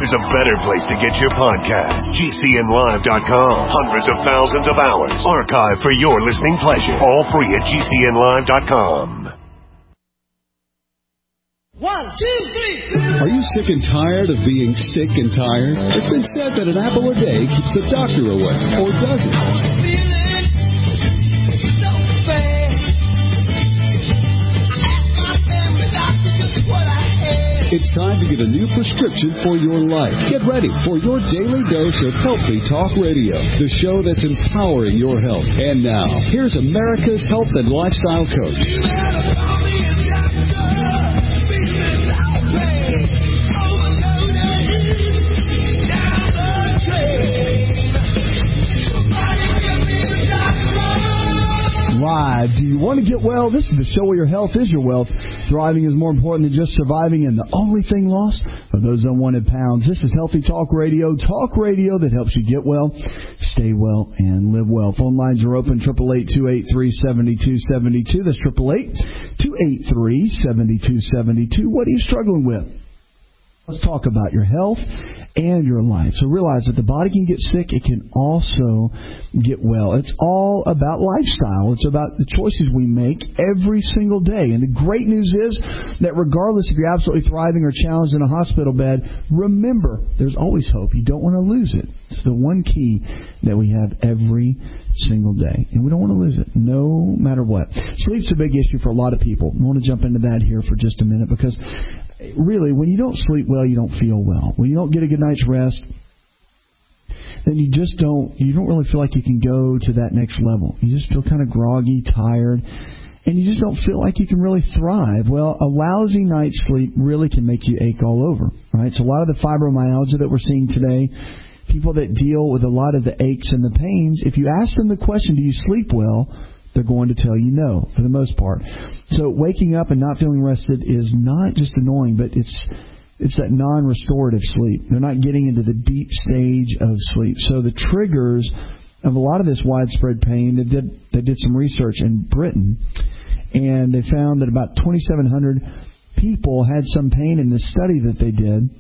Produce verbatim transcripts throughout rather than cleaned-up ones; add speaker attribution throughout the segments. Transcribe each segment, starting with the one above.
Speaker 1: there's a better place to get your podcast. G C N live dot com. Hundreds of thousands of hours archived for your listening pleasure. All free at G C N live dot com.
Speaker 2: One, two, three.
Speaker 3: Are you sick and tired of being sick and tired? It's been said that an apple a day keeps the doctor away. Or does it? It's time to get a new prescription for your life. Get ready for your daily dose of Healthy Talk Radio, the show that's empowering your health. And now, here's America's health and lifestyle coach. Live. Do you want to get well? This is the show where your health is your wealth. Thriving is more important than just surviving, and the only thing lost are those unwanted pounds. This is Healthy Talk Radio, talk radio that helps you get well, stay well, and live well. Phone lines are open, eight eight eight, two eight three, seven two seven two. That's eight eight eight, two eight three, seven two seven two. What are you struggling with? Let's talk about your health and your life. So realize that the body can get sick. It can also get well. It's all about lifestyle. It's about the choices we make every single day. And the great news is that regardless if you're absolutely thriving or challenged in a hospital bed, remember, there's always hope. You don't want to lose it. It's the one key that we have every single day. And we don't want to lose it, no matter what. Sleep's a big issue for a lot of people. I want to jump into that here for just a minute because really, when you don't sleep well, you don't feel well. When you don't get a good night's rest, then you just don't, you don't really feel like you can go to that next level. You just feel kind of groggy, tired, and you just don't feel like you can really thrive. Well, a lousy night's sleep really can make you ache all over, right? So a lot of the fibromyalgia that we're seeing today, people that deal with a lot of the aches and the pains, if you ask them the question, do you sleep well, they're going to tell you no, for the most part. So waking up and not feeling rested is not just annoying, but it's it's that non-restorative sleep. They're not getting into the deep stage of sleep. So the triggers of a lot of this widespread pain, they did, they did some research in Britain, and they found that about twenty-seven hundred people had some pain in this study that they did,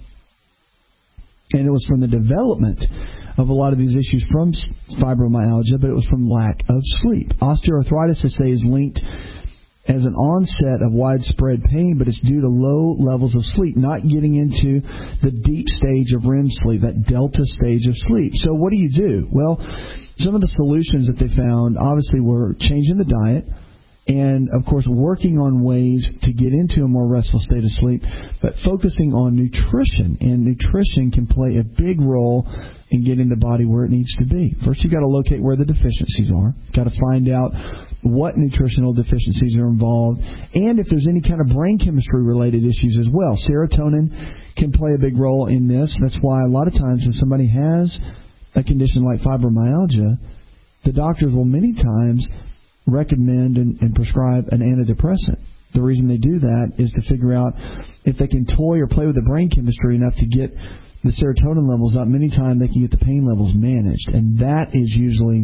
Speaker 3: and it was from the development of a lot of these issues from fibromyalgia, but it was from lack of sleep. Osteoarthritis, they say, is linked as an onset of widespread pain, but it's due to low levels of sleep, not getting into the deep stage of R E M sleep, that delta stage of sleep. So what do you do? Well, some of the solutions that they found obviously were changing the diet, and, of course, working on ways to get into a more restful state of sleep, but focusing on nutrition. And nutrition can play a big role in getting the body where it needs to be. First, you've got to locate where the deficiencies are. You've got to find out what nutritional deficiencies are involved, and if there's any kind of brain chemistry-related issues as well. Serotonin can play a big role in this. That's why a lot of times when somebody has a condition like fibromyalgia, the doctors will many times recommend and, and prescribe an antidepressant. The reason they do that is to figure out if they can toy or play with the brain chemistry enough to get the serotonin levels up. Many times they can get the pain levels managed, and that is usually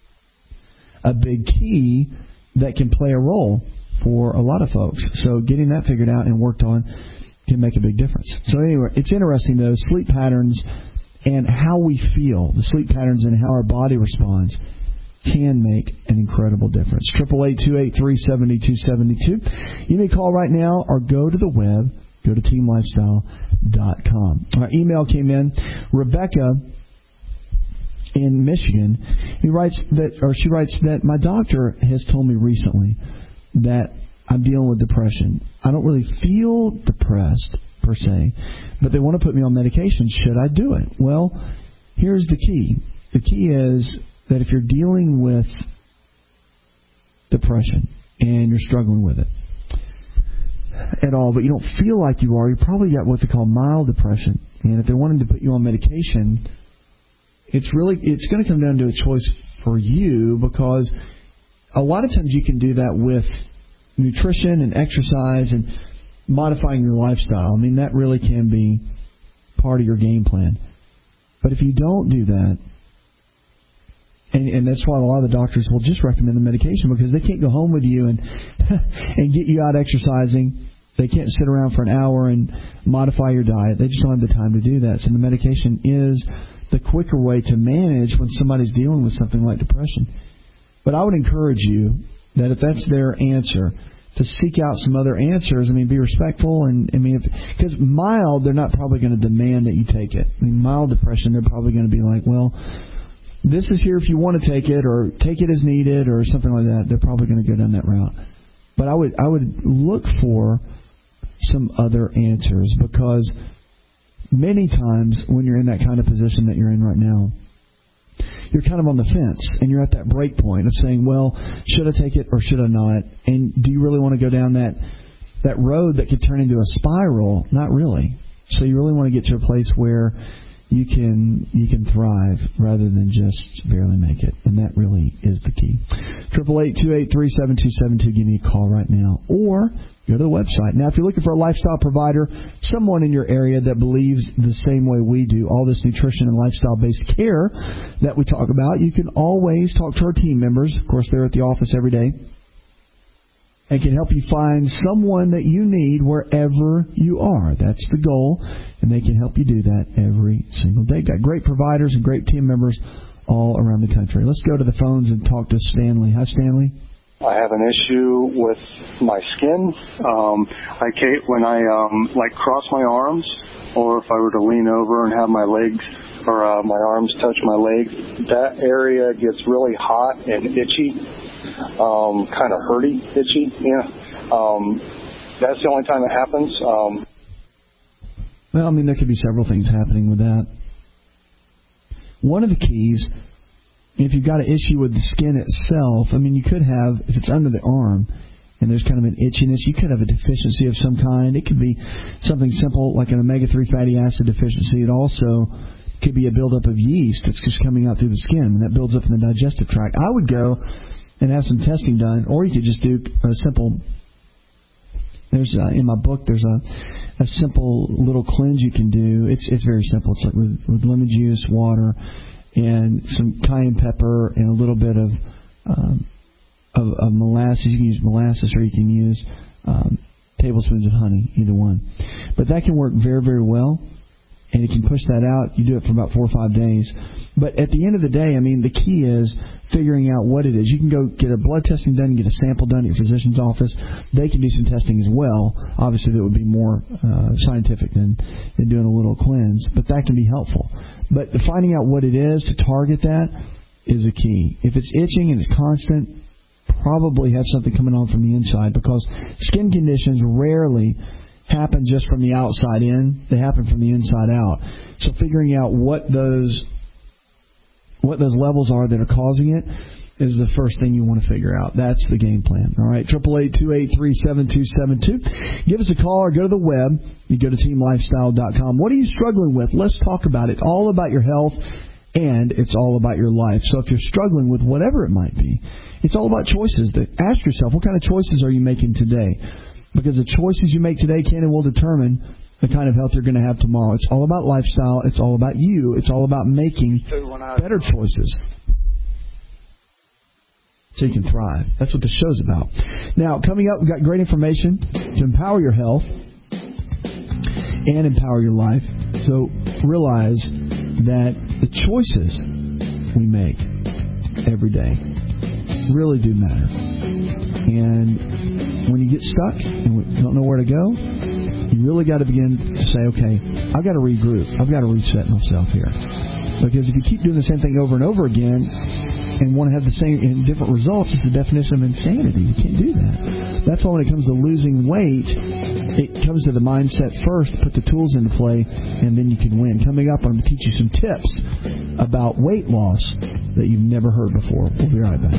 Speaker 3: a big key that can play a role for a lot of folks. So getting that figured out and worked on can make a big difference. So anyway, it's interesting though, sleep patterns and how we feel, the sleep patterns and how our body responds can make an incredible difference. eight eight eight, two eight three, seven two seven two. You may call right now or go to the web. Go to team lifestyle dot com. Our email came in. Rebecca in Michigan, he writes that, or she writes that my doctor has told me recently that I'm dealing with depression. I don't really feel depressed per se, but they want to put me on medication. Should I do it? Well, here's the key. The key is that if you're dealing with depression and you're struggling with it at all, but you don't feel like you are, you probably got what they call mild depression. And if they wanted to put you on medication, it's really it's going to come down to a choice for you, because a lot of times you can do that with nutrition and exercise and modifying your lifestyle. I mean, that really can be part of your game plan. But if you don't do that, And, and that's why a lot of the doctors will just recommend the medication, because they can't go home with you and and get you out exercising They can't sit around for an hour and modify your diet. They just don't have the time to do that. So the medication is the quicker way to manage when somebody's dealing with something like depression. But I would encourage you that if that's their answer, to seek out some other answers. I mean, be respectful. And I mean, because mild, they're not probably going to demand that you take it. I mean, mild depression, they're probably going to be like, well, this is here if you want to take it, or take it as needed, or something like that. They're probably going to go down that route. But I would I would look for some other answers, because many times when you're in that kind of position that you're in right now, you're kind of on the fence, and you're at that break point of saying, well, should I take it or should I not? And do you really want to go down that that road that could turn into a spiral? Not really. So you really want to get to a place where you can you can thrive rather than just barely make it. And that really is the key. eight eight eight, two eight three, seven two seven two. Give me a call right now. Or go to the website. Now, if you're looking for a lifestyle provider, someone in your area that believes the same way we do, all this nutrition and lifestyle-based care that we talk about, you can always talk to our team members. Of course, they're at the office every day, and can help you find someone that you need wherever you are. That's the goal, and they can help you do that every single day. Got great providers and great team members all around the country. Let's go to the phones and talk to Stanley. Hi, Stanley.
Speaker 2: I have an issue with my skin. Um, I can't, when I um, like cross my arms, or if I were to lean over and have my legs or uh, my arms touch my legs, that area gets really hot and itchy, um, kind of hurty, itchy. Yeah, um, that's the only time it happens. Um,
Speaker 3: well, I mean, there could be several things happening with that. One of the keys, if you've got an issue with the skin itself, I mean, you could have, if it's under the arm and there's kind of an itchiness, you could have a deficiency of some kind. It could be something simple like an omega three fatty acid deficiency. It also could be a buildup of yeast that's just coming out through the skin, and that builds up in the digestive tract. I would go and have some testing done, or you could just do a simple, there's a, in my book, there's a, a simple little cleanse you can do. It's it's very simple. It's like with, with lemon juice, water, and some cayenne pepper, and a little bit of, um, of of molasses. You can use molasses, or you can use um, tablespoons of honey, either one. But that can work very, very well, and it can push that out. You do it for about four or five days. But at the end of the day, I mean, the key is figuring out what it is. You can go get a blood testing done, get a sample done at your physician's office. They can do some testing as well. Obviously, that would be more uh, scientific than, than doing a little cleanse, but that can be helpful. But finding out what it is to target that is a key. If it's itching and it's constant, probably have something coming on from the inside, because skin conditions rarely happen just from the outside in. They happen from the inside out. So figuring out what those what those levels are that are causing it is the first thing you want to figure out. That's the game plan. All right, eight eight eight, two eight three, seven two seven two. Give us a call or go to the web. You go to team lifestyle dot com. What are you struggling with? Let's talk about it. All about your health, and it's all about your life. So if you're struggling with whatever it might be, it's all about choices. Ask yourself, what kind of choices are you making today? Because the choices you make today can and will determine the kind of health you're going to have tomorrow. It's all about lifestyle. It's all about you. It's all about making better choices so you can thrive. That's what the show's about. Now, coming up, we've got great information to empower your health and empower your life. So realize that the choices we make every day really do matter. And when you get stuck and don't know where to go, you really got to begin to say, okay, I've got to regroup. I've got to reset myself here. Because if you keep doing the same thing over and over again and want to have the same and different results, it's the definition of insanity. You can't do that. That's why when it comes to losing weight, it comes to the mindset first, put the tools into play, and then you can win. Coming up, I'm going to teach you some tips about weight loss that you've never heard before. We'll be right back.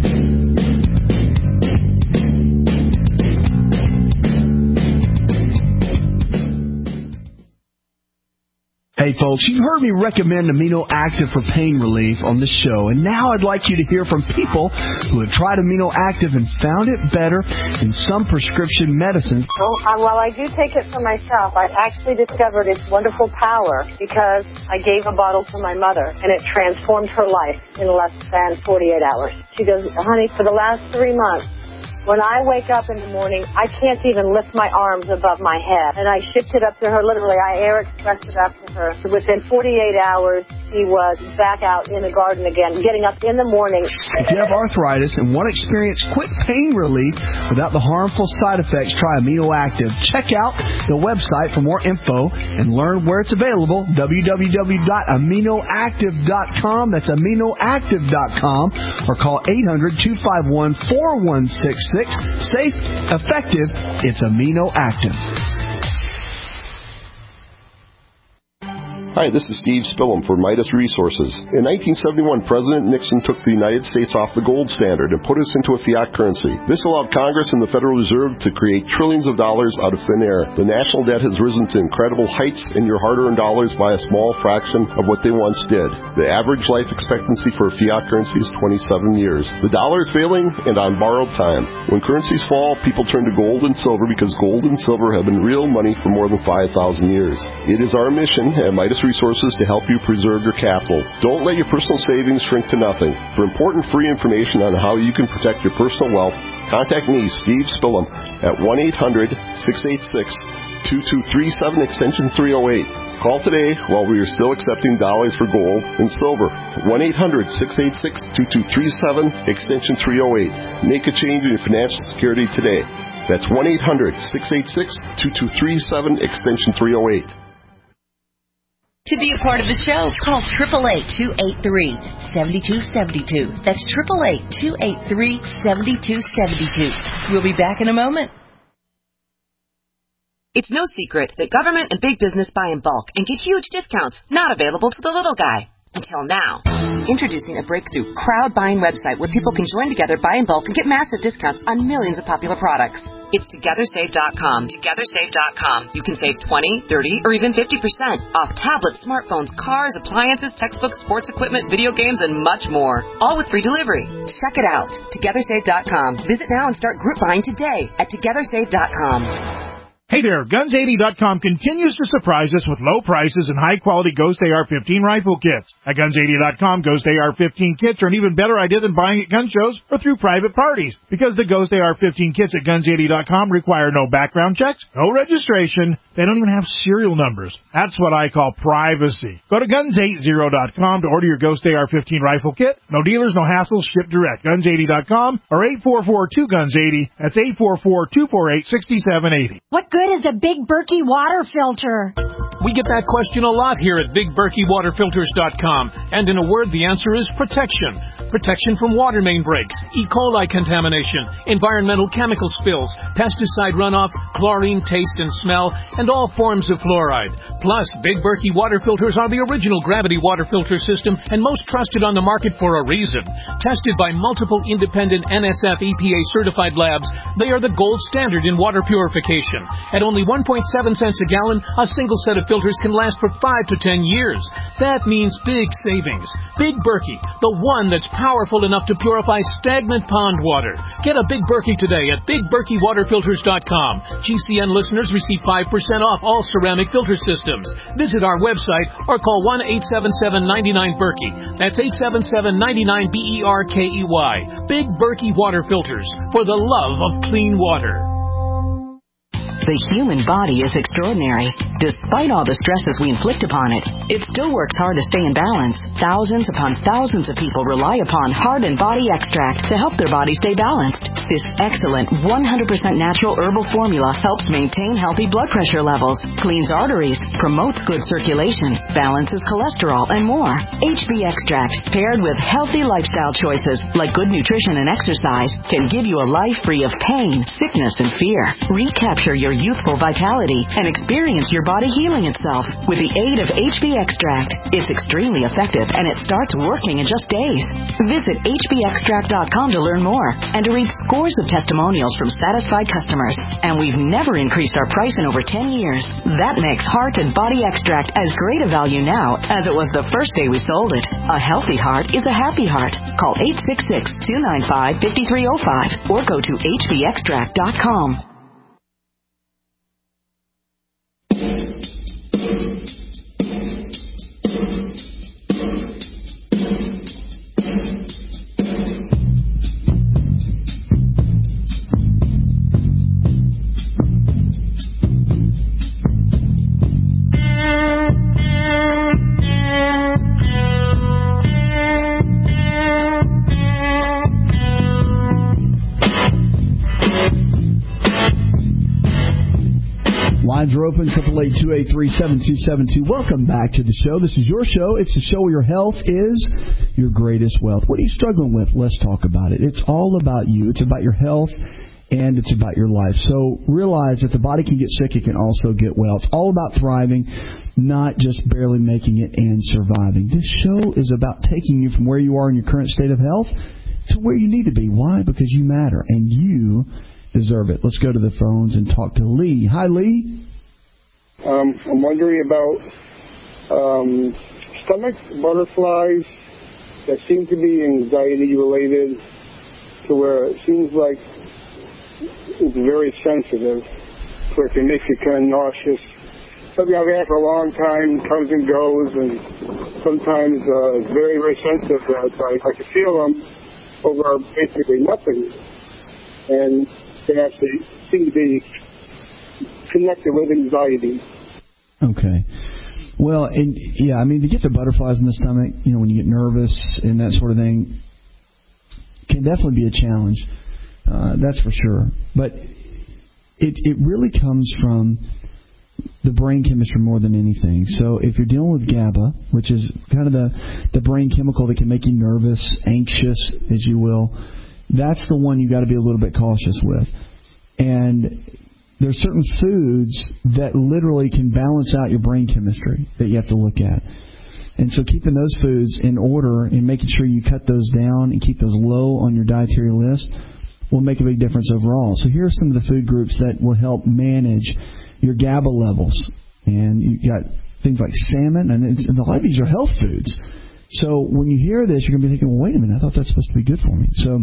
Speaker 3: Hey folks, you've heard me recommend Amino Active for pain relief on this show, and now I'd like you to hear from people who have tried Amino Active and found it better than some prescription medicines.
Speaker 4: Well, uh, while I do take it for myself, I actually discovered its wonderful power because I gave a bottle to my mother, and it transformed her life in less than forty-eight hours. She goes, honey, for the last three months, When I wake up in the morning, I can't even lift my arms above my head. And I shipped it up to her, literally, I air expressed it up to her. Within forty-eight hours, she was back out in the garden again, getting up in the morning.
Speaker 3: If you have arthritis and want to experience quick pain relief without the harmful side effects, try Amino Active. Check out the website for more info and learn where it's available, w w w dot amino active dot com. That's amino active dot com. Or call eight hundred, two five one, four one six six. Safe, effective, it's Amino Active.
Speaker 5: Hi, this is Steve Spillum for Midas Resources. In nineteen seventy-one, President Nixon took the United States off the gold standard and put us into a fiat currency. This allowed Congress and the Federal Reserve to create trillions of dollars out of thin air. The national debt has risen to incredible heights, and your hard-earned dollars by a small fraction of what they once did. The average life expectancy for a fiat currency is twenty-seven years. The dollar is failing and on borrowed time. When currencies fall, people turn to gold and silver because gold and silver have been real money for more than five thousand years. It is our mission at Midas Resources to help you preserve your capital. Don't let your personal savings shrink to nothing. For important free information on how you can protect your personal wealth, contact me, Steve Spillum, at one eight hundred, six eight six, two two three seven, extension three oh eight. Call today while we are still accepting dollars for gold and silver. one eight hundred, six eight six, two two three seven, extension three oh eight. Make a change in your financial security today. That's one eight hundred, six eight six, two two three seven, extension three oh eight.
Speaker 6: To be a part of the show, call eight eight eight, two eight three, seven two seven two. That's eight eight eight, two eight three, seven two seven two. We'll be back in a moment.
Speaker 7: It's no secret that government and big business buy in bulk and get huge discounts not available to the little guy. Until now. Introducing a breakthrough crowd buying website where people can join together, buy in bulk, and get massive discounts on millions of popular products. It's together save dot com. together save dot com. You can save twenty, thirty, or even fifty percent off tablets, smartphones, cars, appliances, textbooks, sports equipment, video games, and much more. All with free delivery. Check it out. together save dot com. Visit now and start group buying today at together save dot com.
Speaker 8: Hey there, guns eighty dot com continues to surprise us with low prices and high-quality Ghost A R fifteen rifle kits. At guns eighty dot com, Ghost A R fifteen kits are an even better idea than buying at gun shows or through private parties, because the Ghost A R fifteen kits at guns eighty dot com require no background checks, no registration, they don't even have serial numbers. That's what I call privacy. Go to guns eighty dot com to order your Ghost A R fifteen rifle kit. No dealers, no hassles, ship direct. guns eighty dot com or eight four four two guns eighty. That's eight four four, two four eight, six seven eight zero.
Speaker 9: What good is a Big Berkey water filter?
Speaker 10: We get that question a lot here at big berkey water filters dot com. And in a word, the answer is protection. Protection from water main breaks, E. coli contamination, environmental chemical spills, pesticide runoff, chlorine taste and smell, and all forms of fluoride. Plus, Big Berkey water filters are the original gravity water filter system and most trusted on the market for a reason. Tested by multiple independent N S F E P A certified labs, they are the gold standard in water purification. At only one point seven cents a gallon, a single set of filters can last for five to ten years. That means big savings. Big Berkey, the one that's powerful enough to purify stagnant pond water. Get a Big Berkey today at big berkey water filters dot com. G C N listeners receive five percent off all ceramic filter systems. Visit our website or call one eight seven seven, nine nine, Berkey. That's eight seven seven, nine nine, B E R K E Y. Big Berkey Water Filters, for the love of clean water.
Speaker 11: The human body is extraordinary. Despite all the stresses we inflict upon it, it still works hard to stay in balance. Thousands upon thousands of people rely upon Heart and Body Extract to help their body stay balanced. This excellent one hundred percent natural herbal formula helps maintain healthy blood pressure levels, cleans arteries, promotes good circulation, balances cholesterol, and more. H B Extract, paired with healthy lifestyle choices like good nutrition and exercise, can give you a life free of pain, sickness, and fear. Recapture your youthful vitality and experience your body healing itself with the aid of H B Extract. It's extremely effective and it starts working in just days. Visit H B extract dot com to learn more and to read scores of testimonials from satisfied customers. And we've never increased our price in over ten years. That makes Heart and Body Extract as great a value now as it was the first day we sold it. A healthy heart is a happy heart. Call eight six six, two nine five, five three zero five or go to H B extract dot com.
Speaker 3: Lines are open, triple eight two eight three seven two seven two. Welcome back to the show. This is your show. It's the show where your health is your greatest wealth. What are you struggling with? Let's talk about it. It's all about you. It's about your health, and it's about your life. So realize that the body can get sick. It can also get well. It's all about thriving, not just barely making it and surviving. This show is about taking you from where you are in your current state of health to where you need to be. Why? Because you matter, and you deserve it. Let's go to the phones and talk to Lee. Hi, Lee.
Speaker 12: Um, I'm wondering about um, stomach butterflies that seem to be anxiety related, to where it seems like it's very sensitive, so it can make you kind of nauseous. Something I've had for a long time, comes and goes, and sometimes uh, it's very, very sensitive. Uh, I, I can feel them over basically nothing, and they actually seem to be connected with anxiety.
Speaker 3: Okay. Well, and yeah, I mean, to get the butterflies in the stomach, you know, when you get nervous and that sort of thing, can definitely be a challenge. Uh, that's for sure. But it it really comes from the brain chemistry more than anything. So if you're dealing with GABA, which is kind of the, the brain chemical that can make you nervous, anxious, as you will, that's the one you got to be a little bit cautious with. And there's certain foods that literally can balance out your brain chemistry that you have to look at. And so keeping those foods in order and making sure you cut those down and keep those low on your dietary list will make a big difference overall. So here are some of the food groups that will help manage your GABA levels. And you got things like salmon, and, it's, and a lot of these are health foods. So when you hear this, you're going to be thinking, well, wait a minute, I thought that's supposed to be good for me. So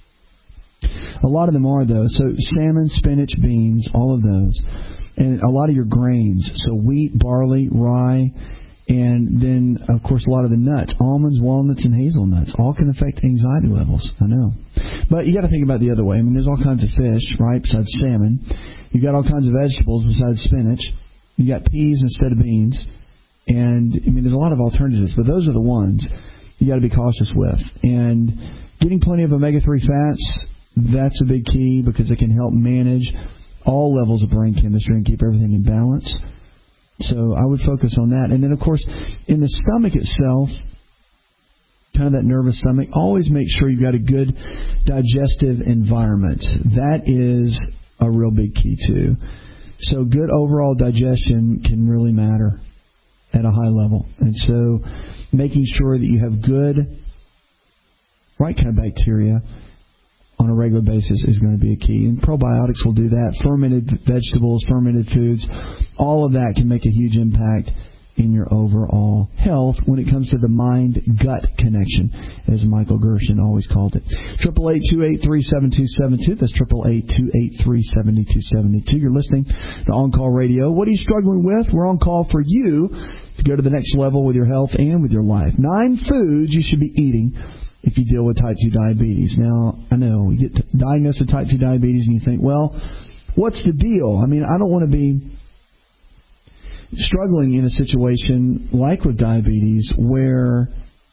Speaker 3: a lot of them are, though. So salmon, spinach, beans, all of those. And a lot of your grains. So wheat, barley, rye, and then, of course, a lot of the nuts. Almonds, walnuts, and hazelnuts. All can affect anxiety levels. I know. But you got to think about it the other way. I mean, there's all kinds of fish, right, besides salmon. You got all kinds of vegetables besides spinach. You got peas instead of beans. And, I mean, there's a lot of alternatives. But those are the ones you got to be cautious with. And getting plenty of omega three fats, that's a big key because it can help manage all levels of brain chemistry and keep everything in balance. So I would focus on that. And then, of course, in the stomach itself, kind of that nervous stomach, always make sure you've got a good digestive environment. That is a real big key, too. So good overall digestion can really matter at a high level. And so making sure that you have good, right kind of bacteria on a regular basis is going to be a key. And probiotics will do that. Fermented vegetables, fermented foods, all of that can make a huge impact in your overall health when it comes to the mind-gut connection, as Michael Gershon always called it. triple eight two eight three seven two seven two. That's triple eight two eight three seven two seven two. You're listening to On Call Radio. What are you struggling with? We're on call for you to go to the next level with your health and with your life. Nine foods you should be eating if you deal with type two diabetes. Now, I know you get diagnosed with type two diabetes and you think, well, what's the deal? I mean, I don't want to be struggling in a situation like with diabetes where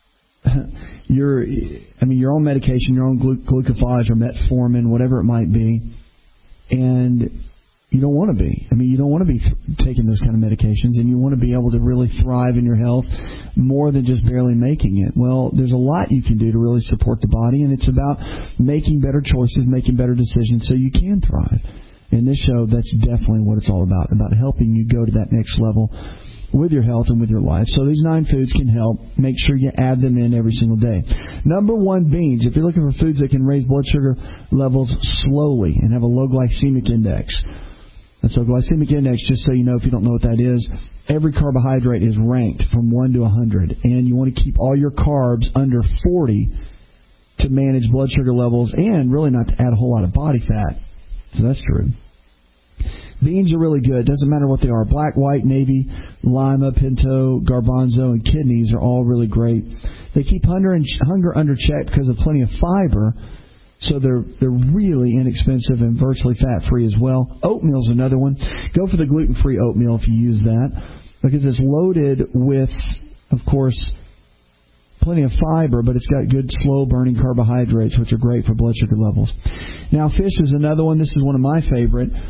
Speaker 3: you're, I mean, you're on medication, you're on glu- glucophage or metformin, whatever it might be, and you don't want to be. I mean, you don't want to be th- taking those kind of medications, and you want to be able to really thrive in your health more than just barely making it. Well, there's a lot you can do to really support the body, and it's about making better choices, making better decisions so you can thrive. In this show, that's definitely what it's all about, about helping you go to that next level with your health and with your life. So these nine foods can help. Make sure you add them in every single day. Number one, beans. If you're looking for foods that can raise blood sugar levels slowly and have a low glycemic index. And so glycemic index, just so you know if you don't know what that is, every carbohydrate is ranked from one to one hundred. And you want to keep all your carbs under forty to manage blood sugar levels and really not to add a whole lot of body fat. So that's true. Beans are really good. Doesn't matter what they are. Black, white, navy, lima, pinto, garbanzo, and kidneys are all really great. They keep hunger, and hunger under check because of plenty of fiber. So they're they're really inexpensive and virtually fat-free as well. Oatmeal's another one. Go for the gluten-free oatmeal if you use that, because it's loaded with, of course, plenty of fiber, but it's got good slow-burning carbohydrates, which are great for blood sugar levels. Now, fish is another one. This is one of my favorite.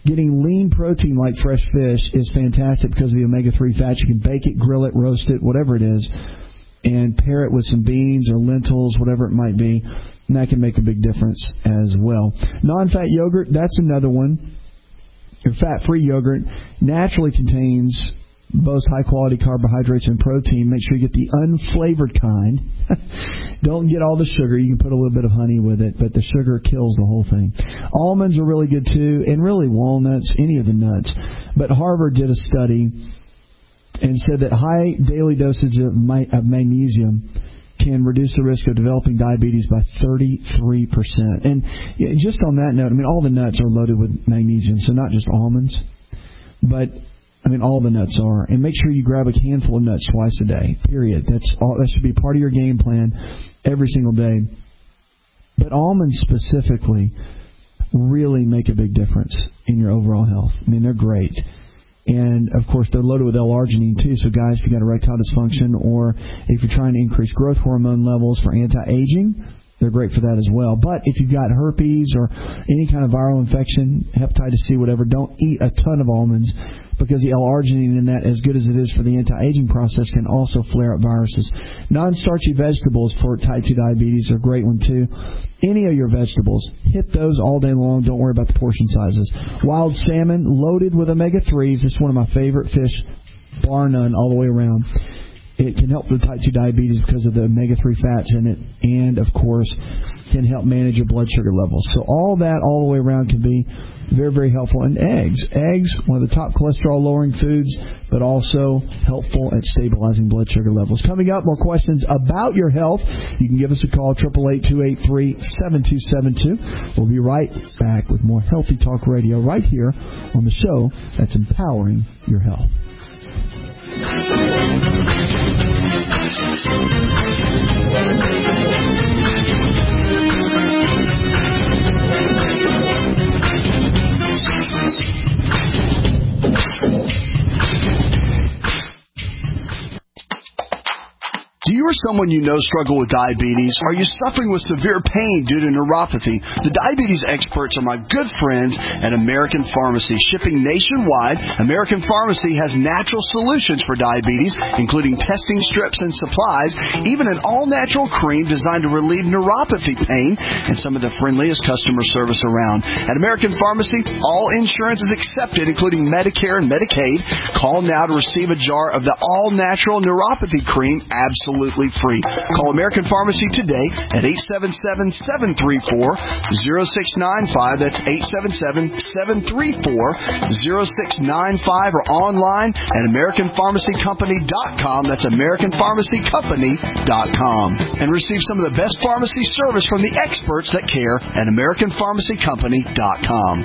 Speaker 3: Getting lean protein like fresh fish is fantastic because of the omega three fats. You can bake it, grill it, roast it, whatever it is, and pair it with some beans or lentils, whatever it might be, and that can make a big difference as well. Non-fat yogurt, that's another one. Your fat-free yogurt naturally contains both high-quality carbohydrates and protein. Make sure you get the unflavored kind. Don't get all the sugar. You can put a little bit of honey with it, but the sugar kills the whole thing. Almonds are really good, too, and really walnuts, any of the nuts. But Harvard did a study and said that high daily doses of, my, of magnesium can reduce the risk of developing diabetes by thirty-three percent. And just on that note, I mean, all the nuts are loaded with magnesium, so not just almonds, but I mean, all the nuts are. And make sure you grab a handful of nuts twice a day, period. That's all. That should be part of your game plan every single day. But almonds specifically really make a big difference in your overall health. I mean, they're great. And, of course, they're loaded with L-arginine, too. So, guys, if you've got erectile dysfunction or if you're trying to increase growth hormone levels for anti-aging, they're great for that as well. But if you've got herpes or any kind of viral infection, hepatitis C, whatever, don't eat a ton of almonds because the L-arginine in that, as good as it is for the anti-aging process, can also flare up viruses. Non-starchy vegetables for type two diabetes are a great one, too. Any of your vegetables, hit those all day long. Don't worry about the portion sizes. Wild salmon loaded with omega threes. It's one of my favorite fish, bar none, all the way around. It can help with type two diabetes because of the omega three fats in it, and, of course, can help manage your blood sugar levels. So all that all the way around can be very, very helpful. And eggs. Eggs, one of the top cholesterol-lowering foods, but also helpful at stabilizing blood sugar levels. Coming up, more questions about your health. You can give us a call, eight eight eight, two eight three, seven two seven two. We'll be right back with more Healthy Talk Radio right here on the show that's empowering your health.
Speaker 13: Do you or someone you know struggle with diabetes? Are you suffering with severe pain due to neuropathy? The diabetes experts are my good friends at American Pharmacy. Shipping nationwide, American Pharmacy has natural solutions for diabetes, including testing strips and supplies, even an all-natural cream designed to relieve neuropathy pain, and some of the friendliest customer service around. At American Pharmacy, all insurance is accepted, including Medicare and Medicaid. Call now to receive a jar of the all-natural neuropathy cream absolutely free. Call American Pharmacy today at eight seven seven, seven three four, zero six nine five. That's eight seven seven, seven three four, zero six nine five, or online at American Pharmacy Company dot com. That's American Pharmacy Company dot com. And receive some of the best pharmacy service from the experts that care at American Pharmacy Company dot com.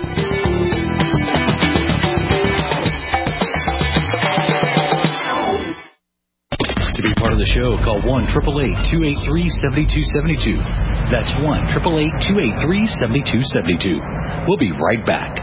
Speaker 14: To be part of the show, call one eight eight eight, two eight three, seven two seven two. That's one eight eight eight, two eight three, seven two seven two. We'll be right back.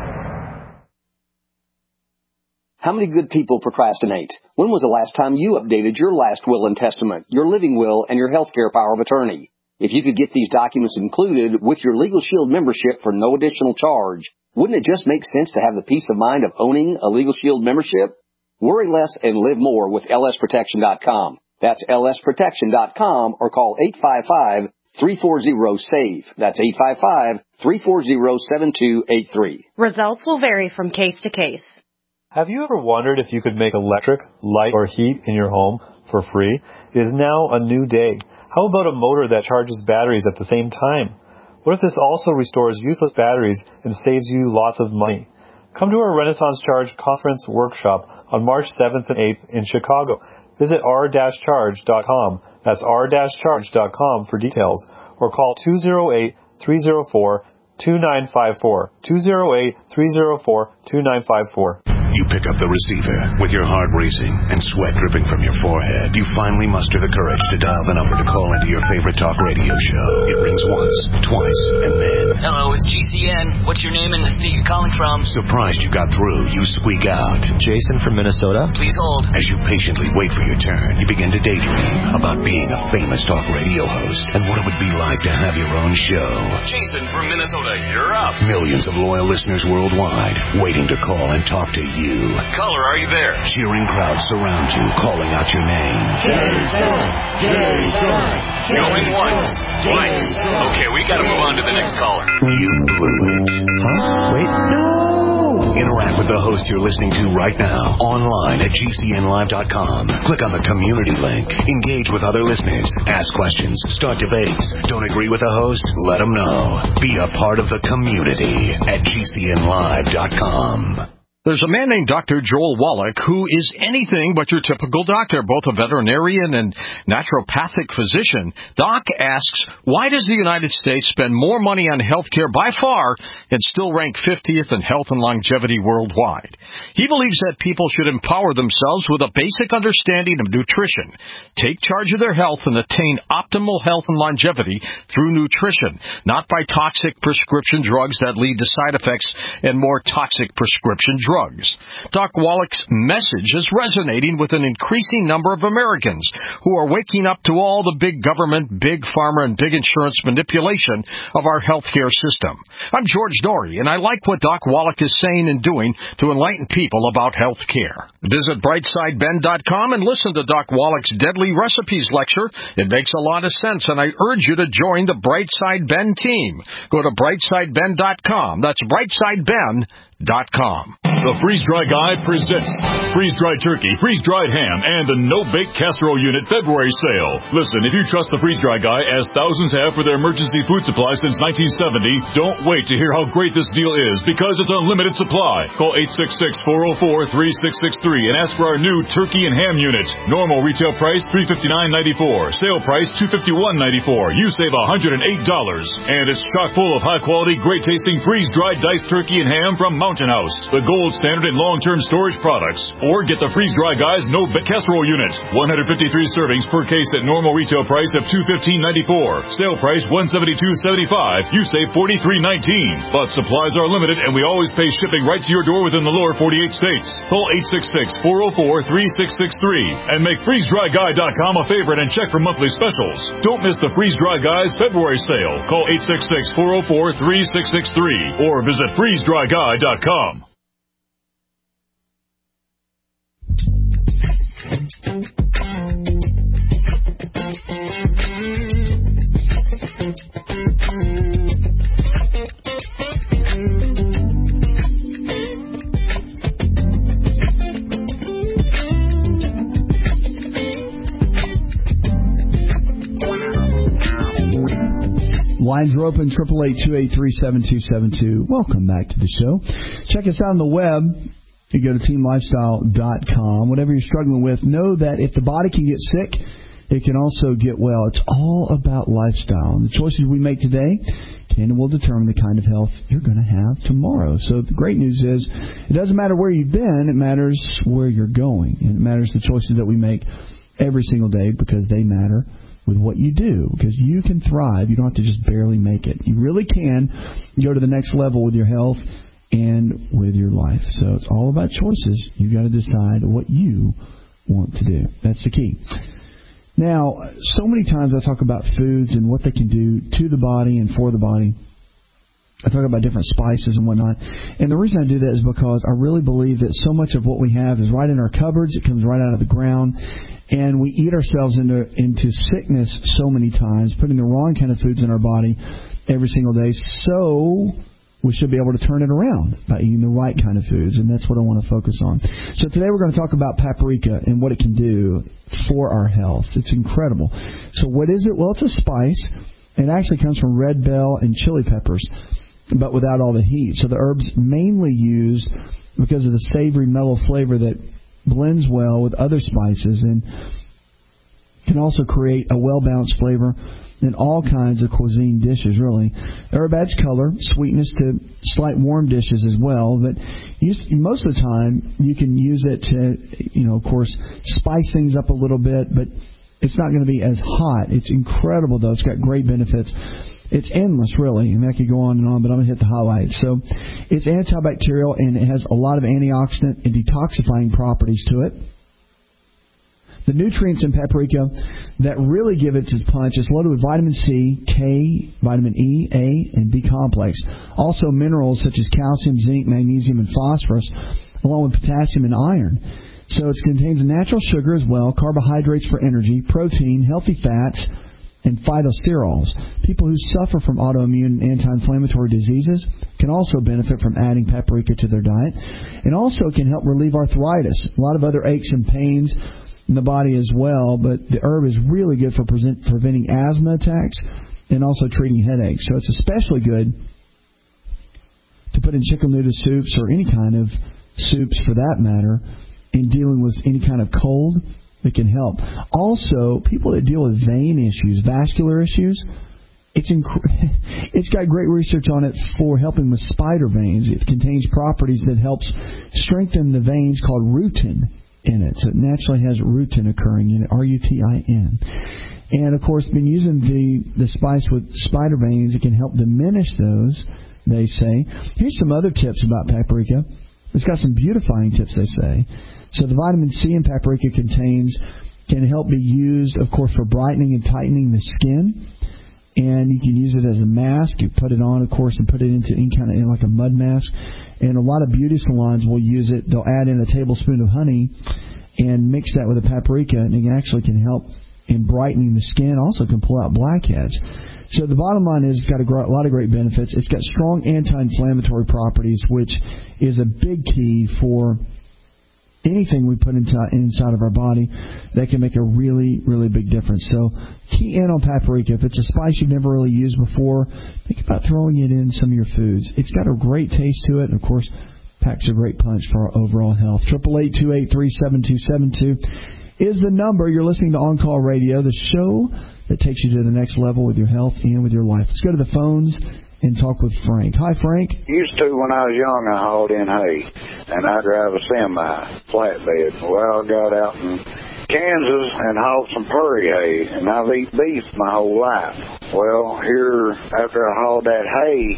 Speaker 15: How many good people procrastinate? When was the last time you updated your last will and testament, your living will, and your health care power of attorney? If you could get these documents included with your Legal Shield membership for no additional charge, wouldn't it just make sense to have the peace of mind of owning a Legal Shield membership? Worry less and live more with L S protection dot com. That's L S protection dot com, or call eight five five, three four zero, SAVE. That's eight five five, three four zero, seven two eight three.
Speaker 16: Results will vary from case to case.
Speaker 17: Have you ever wondered if you could make electric, light, or heat in your home for free? It is now a new day. How about a motor that charges batteries at the same time? What if this also restores useless batteries and saves you lots of money? Come to our Renaissance Charge Conference Workshop on March seventh and eighth in Chicago. Visit r dash charge dot com. That's r dash charge dot com for details. Or call two oh eight, three oh four, two nine five four. two oh eight, three oh four, two nine five four.
Speaker 1: You pick up the receiver. With your heart racing and sweat dripping from your forehead, you finally muster the courage to dial the number to call into your favorite talk radio show. It rings once, twice, and then...
Speaker 18: Hello, it's G C N. What's your name and the state you're calling from?
Speaker 1: Surprised you got through, you squeak out.
Speaker 18: Jason from Minnesota. Please hold.
Speaker 1: As you patiently wait for your turn, you begin to daydream about being a famous talk radio host and what it would be like to have your own show.
Speaker 18: Jason from Minnesota, you're up.
Speaker 1: Millions of loyal listeners worldwide waiting to call and talk to you.
Speaker 18: Caller, are you there?
Speaker 1: Cheering crowds surround you, calling out your name.
Speaker 18: Jason! Jason! Going once, twice. Okay, we gotta move on to the next caller.
Speaker 1: You blew it. Huh? Wait, no! Interact with the host you're listening to right now, online at G C N live dot com. Click on the community link. Engage with other listeners. Ask questions. Start debates. Don't agree with the host? Let them know. Be a part of the community at G C N live dot com.
Speaker 19: There's a man named Doctor Joel Wallach who is anything but your typical doctor, both a veterinarian and naturopathic physician. Doc asks, why does the United States spend more money on health care by far and still rank fiftieth in health and longevity worldwide? He believes that people should empower themselves with a basic understanding of nutrition, take charge of their health, and attain optimal health and longevity through nutrition, not by toxic prescription drugs that lead to side effects and more toxic prescription drugs. Drugs. Doc Wallach's message is resonating with an increasing number of Americans who are waking up to all the big government, big pharma, and big insurance manipulation of our healthcare system. I'm George Dory, and I like what Doc Wallach is saying and doing to enlighten people about health care. Visit brightside ben dot com and listen to Doc Wallach's Deadly Recipes lecture. It makes a lot of sense, and I urge you to join the Brightside Ben team. Go to brightside ben dot com. That's brightside ben dot com.
Speaker 20: The Freeze Dry Guy presents freeze-dried turkey, freeze-dried ham, and the no-bake casserole unit February sale. Listen, if you trust the Freeze Dry Guy, as thousands have for their emergency food supply since nineteen seventy, don't wait to hear how great this deal is, because it's unlimited supply. Call eight six six, four oh four, three six six three and ask for our new turkey and ham unit. Normal retail price three hundred fifty-nine dollars and ninety-four cents. Sale price two hundred fifty-one dollars and ninety-four cents. You save one hundred eight dollars. And it's chock full of high-quality, great-tasting freeze-dried diced turkey and ham from Mountain House, the gold standard in long-term storage products. Or get the Freeze Dry Guy's no bake casserole unit. one hundred fifty-three servings per case at normal retail price of two hundred fifteen dollars and ninety-four cents. Sale price one hundred seventy-two dollars and seventy-five cents. You save forty-three dollars and nineteen cents. But supplies are limited, and we always pay shipping right to your door within the lower forty-eight states. Call eight six six, four oh four, three six six three and make freeze dry guy dot com a favorite and check for monthly specials. Don't miss the Freeze Dry Guy's February sale. Call eight six six, four oh four, three six six three or visit freeze dry guy dot com.
Speaker 3: Lines are open, eight eight eight, two eight three, seven two seven two. Welcome back to the show. Check us out on the web. You go to team lifestyle dot com. Whatever you're struggling with, know that if the body can get sick, it can also get well. It's all about lifestyle. And the choices we make today can and will determine the kind of health you're going to have tomorrow. So the great news is it doesn't matter where you've been. It matters where you're going. And it matters the choices that we make every single day, because they matter with what you do, because you can thrive. You don't have to just barely make it. You really can go to the next level with your health and with your life. So it's all about choices. You've got to decide what you want to do. That's the key. Now, so many times I talk about foods and what they can do to the body and for the body. I talk about different spices and whatnot. And the reason I do that is because I really believe that so much of what we have is right in our cupboards. It comes right out of the ground. And we eat ourselves into into sickness so many times, putting the wrong kind of foods in our body every single day. So we should be able to turn it around by eating the right kind of foods, and that's what I want to focus on. So today we're going to talk about paprika and what it can do for our health. It's incredible. So what is it? Well, it's a spice. It actually comes from red bell and chili peppers, but without all the heat. So the herb's mainly used because of the savory, mellow flavor that blends well with other spices. And can also create a well-balanced flavor in all kinds of cuisine dishes, really. Herb adds color, sweetness to slight warm dishes as well, but you, most of the time you can use it to, you know, of course, spice things up a little bit, but it's not going to be as hot. It's incredible, though. It's got great benefits. It's endless, really. I mean, I could go on and on, but I'm going to hit the highlights. So it's antibacterial, and it has a lot of antioxidant and detoxifying properties to it. The nutrients in paprika that really give it its punch is loaded with vitamin C, K, vitamin E, A, and B complex. Also minerals such as calcium, zinc, magnesium, and phosphorus, along with potassium and iron. So it contains a natural sugar as well, carbohydrates for energy, protein, healthy fats, and phytosterols. People who suffer from autoimmune and anti-inflammatory diseases can also benefit from adding paprika to their diet. And also can help relieve arthritis, a lot of other aches and pains in the body as well, but the herb is really good for present, preventing asthma attacks and also treating headaches. So it's especially good to put in chicken noodle soups or any kind of soups for that matter in dealing with any kind of cold. It can help. Also, people that deal with vein issues, vascular issues, it's inc- it's got great research on it for helping with spider veins. It contains properties that helps strengthen the veins called rutin in it. So it naturally has rutin occurring in it, R U T I N. And, of course, been using the, the spice with spider veins, it can help diminish those, they say. Here's some other tips about paprika. It's got some beautifying tips, they say. So the vitamin C in paprika contains can help be used, of course, for brightening and tightening the skin. And you can use it as a mask. You put it on, of course, and put it into any kind of like a mud mask. And a lot of beauty salons will use it. They'll add in a tablespoon of honey and mix that with a paprika, and it actually can help in brightening the skin. Also can pull out blackheads. So the bottom line is it's got a, gr- a lot of great benefits. It's got strong anti-inflammatory properties, which is a big key for anything we put into, inside of our body that can make a really, really big difference. So key in on paprika. If it's a spice you've never really used before, think about throwing it in some of your foods. It's got a great taste to it, and, of course, packs a great punch for our overall health. eight eight eight, two eight three, seven two seven two is the number. You're listening to On Call Radio, the show that takes you to the next level with your health and with your life. Let's go to the phones and talk with Frank. Hi, Frank.
Speaker 21: Used to, when I was young, I hauled in hay, and I drive a semi, flatbed. Well, I got out in Kansas and hauled some prairie hay, and I've eaten beef my whole life. Well, here, after I hauled that hay,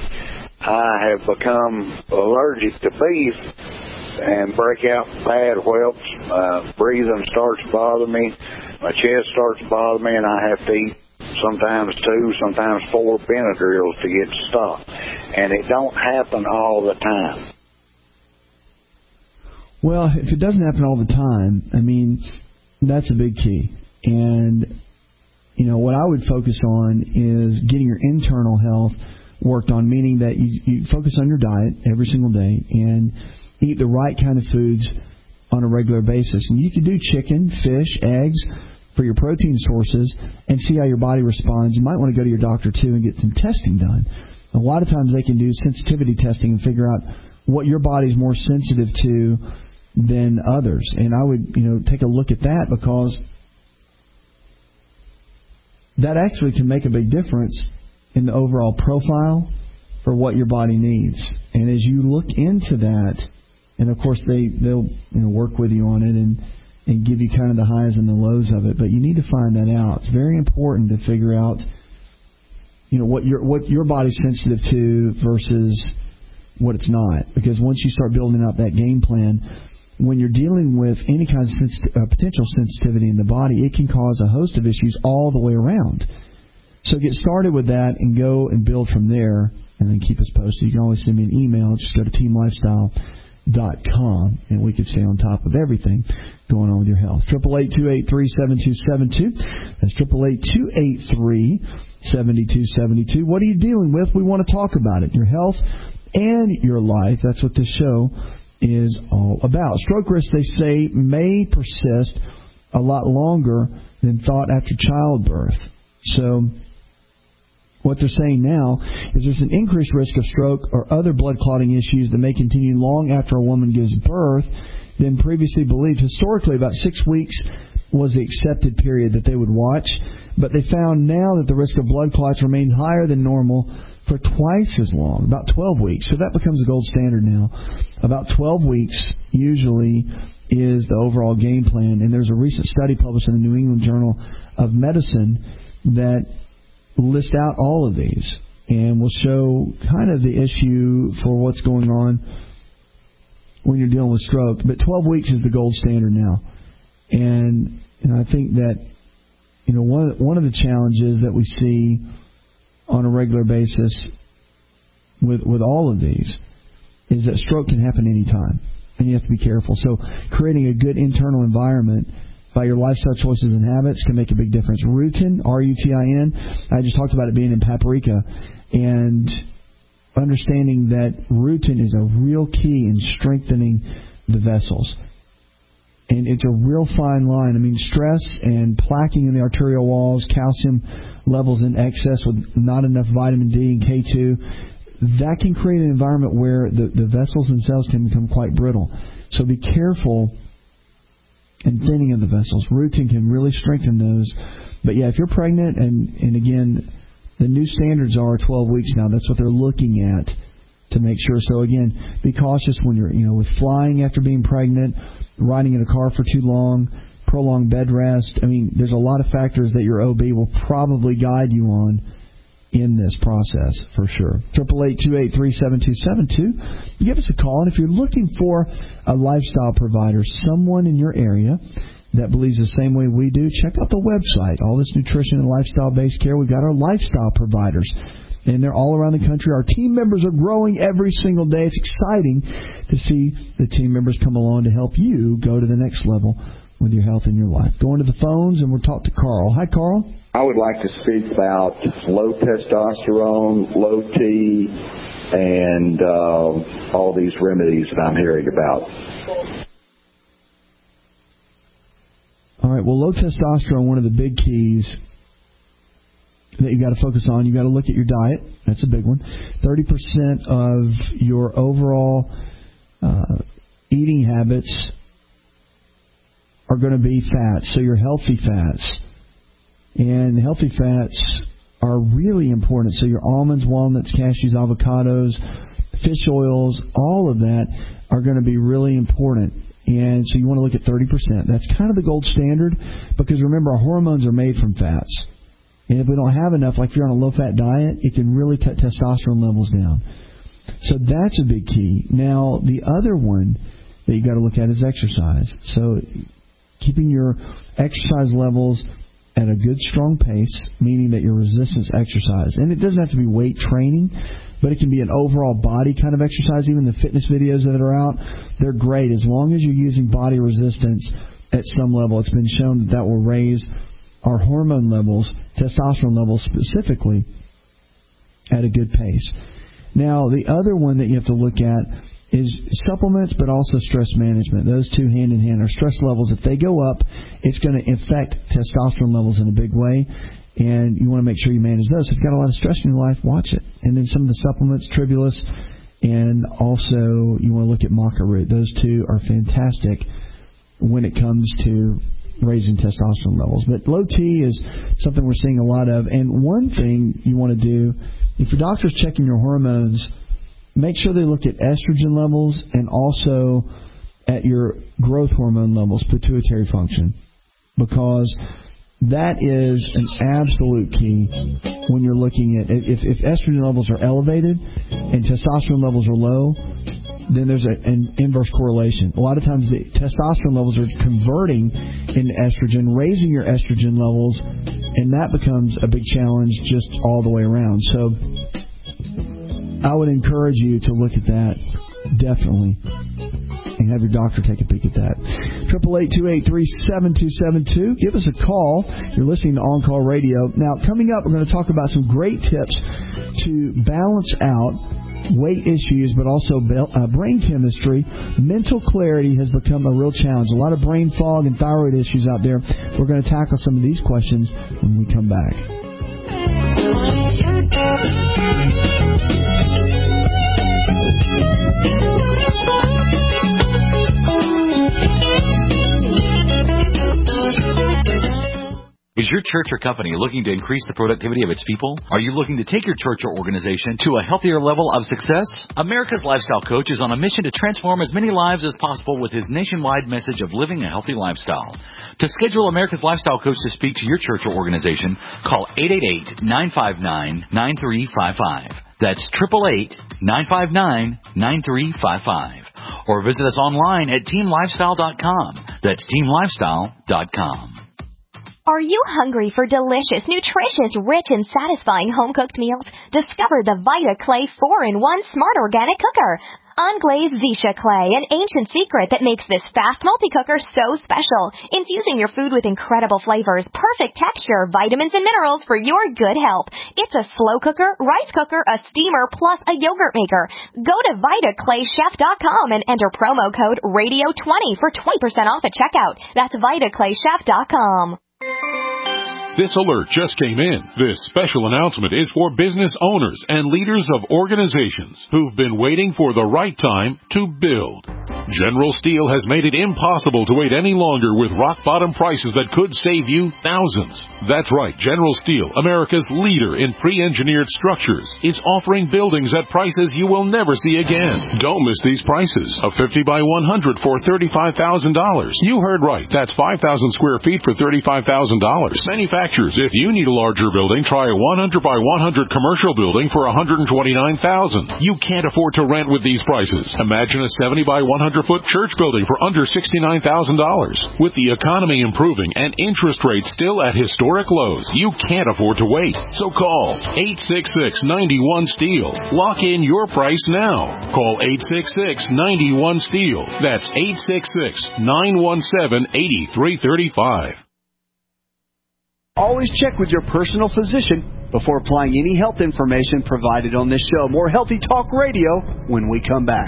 Speaker 21: I have become allergic to beef and break out bad whelps. Uh, breathing starts to bother me. My chest starts to bother me, and I have to eat sometimes two, sometimes four Benadryls to get to stop. And it don't happen all the time.
Speaker 3: Well, if it doesn't happen all the time, I mean, that's a big key. And, you know, what I would focus on is getting your internal health worked on, meaning that you, you focus on your diet every single day and eat the right kind of foods on a regular basis. And you can do chicken, fish, eggs for your protein sources and see how your body responds. You might want to go to your doctor, too, and get some testing done. A lot of times they can do sensitivity testing and figure out what your body's more sensitive to than others. And I would, you know, take a look at that, because that actually can make a big difference in the overall profile for what your body needs. And as you look into that, and of course they, they'll you know, work with you on it and, and give you kind of the highs and the lows of it, but you need to find that out. It's very important to figure out, you know, what your what your body's sensitive to versus what it's not. Because once you start building out that game plan, when you're dealing with any kind of sensi- uh, potential sensitivity in the body, it can cause a host of issues all the way around. So get started with that and go and build from there, and then keep us posted. You can always send me an email. Just go to team lifestyle dot com, and we can stay on top of everything going on with your health. eight eight eight, two eight three, seven two seven two. That's eight eight eight, two eight three, seven two seven two. What are you dealing with? We want to talk about it. Your health and your life. That's what this show is all about. Stroke risk, they say, may persist a lot longer than thought after childbirth. So what they're saying now is there's an increased risk of stroke or other blood clotting issues that may continue long after a woman gives birth than previously believed. Historically, about six weeks was the accepted period that they would watch. But they found now that the risk of blood clots remains higher than normal for twice as long, about twelve weeks. So that becomes the gold standard now. About twelve weeks usually is the overall game plan. And there's a recent study published in the New England Journal of Medicine that lists out all of these and will show kind of the issue for what's going on when you're dealing with stroke. But twelve weeks is the gold standard now. And, and I think that, you know, one of, the, one of the challenges that we see on a regular basis with with all of these is that stroke can happen anytime, and you have to be careful. So creating a good internal environment by your lifestyle choices and habits can make a big difference. Rutin, R U T I N, I just talked about it being in paprika, and understanding that rutin is a real key in strengthening the vessels. And it's a real fine line. I mean, stress and plaquing in the arterial walls, calcium levels in excess with not enough vitamin D and K two, that can create an environment where the, the vessels themselves can become quite brittle. So be careful in thinning of the vessels. Rutin can really strengthen those. But, yeah, if you're pregnant, and, and again, the new standards are twelve weeks now. That's what they're looking at to make sure. So, again, be cautious when you're, you know, with flying after being pregnant, riding in a car for too long, prolonged bed rest. I mean, there's a lot of factors that your O B will probably guide you on in this process, for sure. eight eight eight, two eight three, seven two seven two. Give us a call. And if you're looking for a lifestyle provider, someone in your area that believes the same way we do, check out the website. All this nutrition and lifestyle-based care, we've got our lifestyle providers. And they're all around the country. Our team members are growing every single day. It's exciting to see the team members come along to help you go to the next level with your health and your life. Going to the phones, and we'll talk to Carl. Hi, Carl.
Speaker 2: I would like to speak about low testosterone, low T, and uh, all these remedies that I'm hearing about.
Speaker 3: All right. Well, low testosterone, one of the big keys that you got to focus on. You got to look at your diet. That's a big one. thirty percent of your overall uh, eating habits are going to be fats, so your healthy fats. And healthy fats are really important. So your almonds, walnuts, cashews, avocados, fish oils, all of that are going to be really important. And so you want to look at thirty percent. That's kind of the gold standard, because remember, our hormones are made from fats. And if we don't have enough, like if you're on a low-fat diet, it can really cut testosterone levels down. So that's a big key. Now, the other one that you got to look at is exercise. So keeping your exercise levels at a good, strong pace, meaning that your resistance exercise. And it doesn't have to be weight training, but it can be an overall body kind of exercise. Even the fitness videos that are out, they're great. As long as you're using body resistance at some level, it's been shown that that will raise our hormone levels, testosterone levels specifically, at a good pace. Now, the other one that you have to look at is supplements, but also stress management. Those two hand in hand. Our stress levels, if they go up, it's going to affect testosterone levels in a big way, and you want to make sure you manage those. If you've got a lot of stress in your life, watch it. And then some of the supplements, Tribulus, and also you want to look at maca root. Those two are fantastic when it comes to raising testosterone levels. But low T is something we're seeing a lot of. And one thing you want to do, if your doctor's checking your hormones, make sure they look at estrogen levels and also at your growth hormone levels, pituitary function, because that is an absolute key when you're looking at if, if estrogen levels are elevated and testosterone levels are low, then there's a, an inverse correlation. A lot of times the testosterone levels are converting into estrogen, raising your estrogen levels, and that becomes a big challenge just all the way around. So I would encourage you to look at that, definitely, and have your doctor take a peek at that. eight eight eight, two eight three, seven two seven two. Give us a call. You're listening to On Call Radio. Now, coming up, we're going to talk about some great tips to balance out weight issues, but also uh, brain chemistry. Mental clarity has become a real challenge. A lot of brain fog and thyroid issues out there. We're going to tackle some of these questions when we come back.
Speaker 14: Is your church or company looking to increase the productivity of its people? Are you looking to take your church or organization to a healthier level of success? America's Lifestyle Coach is on a mission to transform as many lives as possible with his nationwide message of living a healthy lifestyle. To schedule America's Lifestyle Coach to speak to your church or organization, call eight eight eight, nine five nine, nine three five five. That's eight eight eight, nine five nine, nine three five five. Or visit us online at team lifestyle dot com. That's team lifestyle dot com.
Speaker 4: Are you hungry for delicious, nutritious, rich, and satisfying home-cooked meals? Discover the Vita Clay four in one Smart Organic Cooker. Unglazed Zisha clay, an ancient secret that makes this fast multi-cooker so special. Infusing your food with incredible flavors, perfect texture, vitamins, and minerals for your good health. It's a slow cooker, rice cooker, a steamer, plus a yogurt maker. Go to vita clay chef dot com and enter promo code radio twenty for twenty percent off at checkout. That's vita clay chef dot com.
Speaker 22: This alert just came in. This special announcement is for business owners and leaders of organizations who've been waiting for the right time to build. General Steel has made it impossible to wait any longer with rock-bottom prices that could save you thousands. That's right, General Steel, America's leader in pre-engineered structures, is offering buildings at prices you will never see again. Don't miss these prices. A fifty by one hundred for thirty-five thousand dollars. You heard right. That's five thousand square feet for thirty-five thousand dollars. Manufacturers, if you need a larger building, try a one hundred by one hundred commercial building for one hundred twenty-nine thousand dollars. You can't afford to rent with these prices. Imagine a seventy by one hundred foot church building for under sixty-nine thousand dollars. With the economy improving and interest rates still at historic lows, you can't afford to wait. So call eight six six, nine one, STEEL. Lock in your price now. Call eight six six, nine one, STEEL. That's eight six six, nine one seven, eight three three five.
Speaker 3: Always check with your personal physician before applying any health information provided on this show. More Healthy Talk Radio when we come back.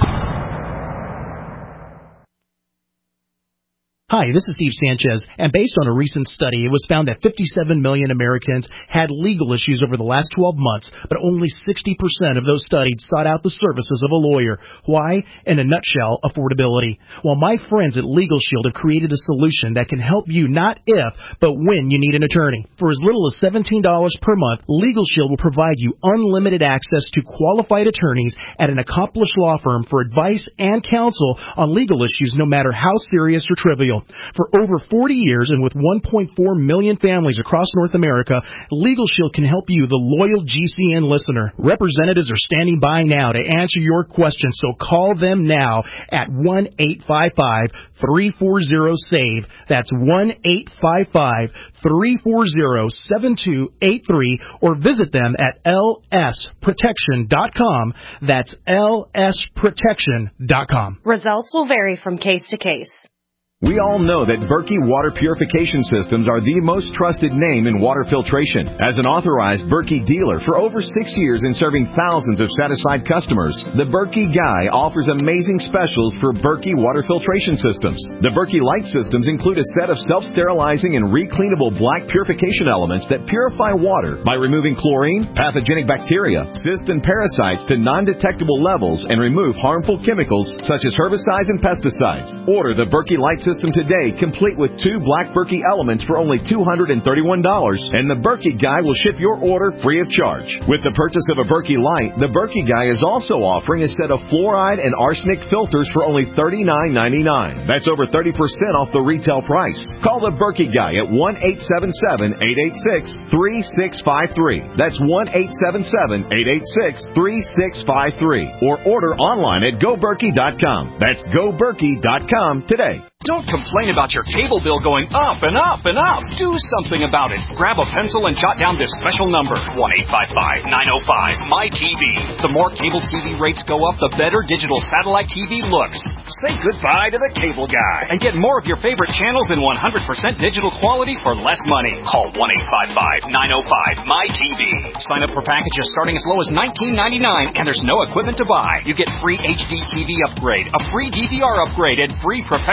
Speaker 23: Hi, this is Steve Sanchez, and based on a recent study, it was found that fifty-seven million Americans had legal issues over the last twelve months, but only sixty percent of those studied sought out the services of a lawyer. Why? In a nutshell, affordability. Well, my friends at Legal Shield have created a solution that can help you not if, but when you need an attorney. For as little as seventeen dollars per month, Legal Shield will provide you unlimited access to qualified attorneys at an accomplished law firm for advice and counsel on legal issues, no matter how serious or trivial. For over forty years and with one point four million families across North America, Legal Shield can help you, the loyal G C N listener. Representatives are standing by now to answer your questions, so call them now at one eight five five, three four zero, SAVE. That's one eight five five, three four zero, seven two eight three, or visit them at L S protection dot com. That's L S protection dot com.
Speaker 16: Results will vary from case to case.
Speaker 24: We all know that Berkey Water Purification Systems are the most trusted name in water filtration. As an authorized Berkey dealer for over six years and serving thousands of satisfied customers, the Berkey Guy offers amazing specials for Berkey Water Filtration Systems. The Berkey Light Systems include a set of self-sterilizing and recleanable black purification elements that purify water by removing chlorine, pathogenic bacteria, cysts, and parasites to non-detectable levels and remove harmful chemicals such as herbicides and pesticides. Order the Berkey Light System today, complete with two black Berkey elements for only two hundred thirty-one dollars, and the Berkey Guy will ship your order free of charge. With the purchase of a Berkey Light, the Berkey Guy is also offering a set of fluoride and arsenic filters for only thirty-nine ninety-nine. That's over thirty percent off the retail price. Call the Berkey Guy at one eight seven seven, eight eight six, three six five three. That's one eight seven seven, eight eight six, three six five three. Or order online at go berkey dot com. That's go berkey dot com today.
Speaker 25: Don't complain about your cable bill going up and up and up. Do something about it. Grab a pencil and jot down this special number, one eight five five, nine oh five, M Y T V. The more cable T V rates go up, the better digital satellite T V looks. Say goodbye to the cable guy and get more of your favorite channels in one hundred percent digital quality for less money. Call one eight five five, nine oh five, M Y T V. Sign up for packages starting as low as nineteen ninety-nine, and there's no equipment to buy. You get free H D T V upgrade, a free D V R upgrade, and free professional installation.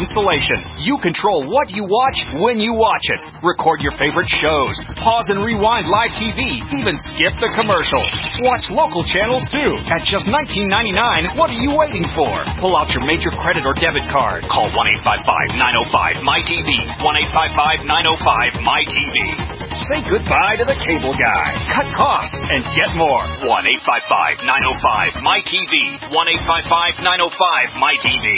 Speaker 25: installation. You control what you watch when you watch it. Record your favorite shows. Pause and rewind live T V. Even skip the commercials. Watch local channels too. At just nineteen ninety-nine dollars, what are you waiting for? Pull out your major credit or debit card. Call one eight five five, nine oh five, M Y T V. one eight five five, nine oh five, M Y T V. Say goodbye to the cable guy. Cut costs and get more. one eight five five, nine oh five, M Y T V. one eight five five, nine oh five, M Y T V.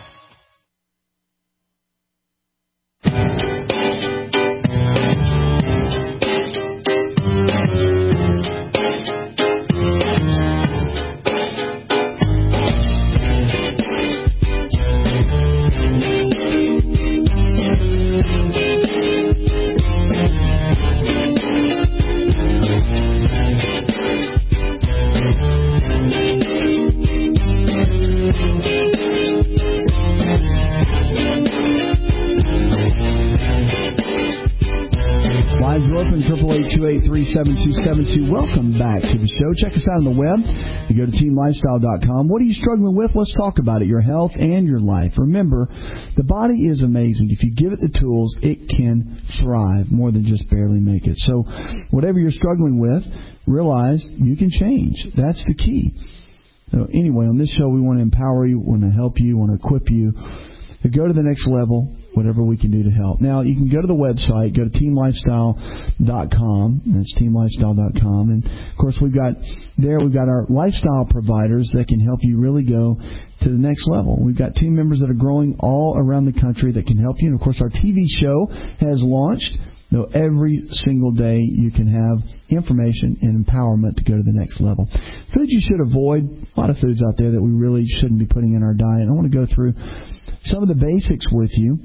Speaker 3: Lines are open, eight eight eight, two eight three, seven two seven two. Welcome back to the show. Check us out on the web. You go to team lifestyle dot com. What are you struggling with? Let's talk about it, your health and your life. Remember, the body is amazing. If you give it the tools, it can thrive more than just barely make it. So whatever you're struggling with, realize you can change. That's the key. So anyway, on this show, we want to empower you, want to help you, want to equip you to go to the next level, whatever we can do to help. Now, you can go to the website, go to team lifestyle dot com. That's team lifestyle dot com. And, of course, we've got there, we've got our lifestyle providers that can help you really go to the next level. We've got team members that are growing all around the country that can help you. And, of course, our T V show has launched. So every single day you can have information and empowerment to go to the next level. Foods you should avoid. A lot of foods out there that we really shouldn't be putting in our diet. I want to go through some of the basics with you.